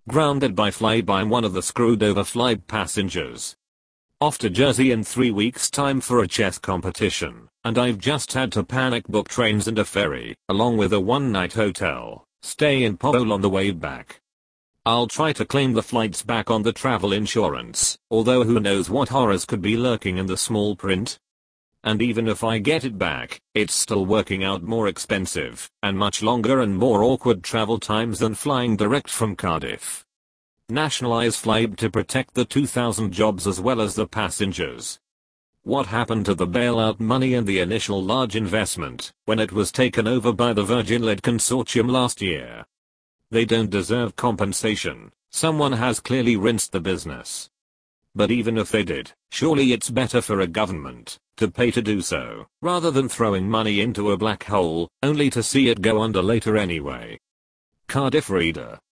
Grounded by flyby, one of the screwed over flight passengers. Off to Jersey in 3 weeks time for a chess competition, and I've just had to panic book trains and a ferry, along with a one-night hotel stay in Pobole on the way back. I'll try to claim the flights back on the travel insurance, although who knows what horrors could be lurking in the small print. And even if I get it back, it's still working out more expensive, and much longer and more awkward travel times than flying direct from Cardiff. Nationalise Flybe to protect the 2,000 jobs as well as the passengers. What happened to the bailout money and the initial large investment when it was taken over by the Virgin-led consortium last year? They don't deserve compensation. Someone has clearly rinsed the business. But even if they did, surely it's better for a government to pay to do so, rather than throwing money into a black hole, only to see it go under later anyway. Cardiff reader.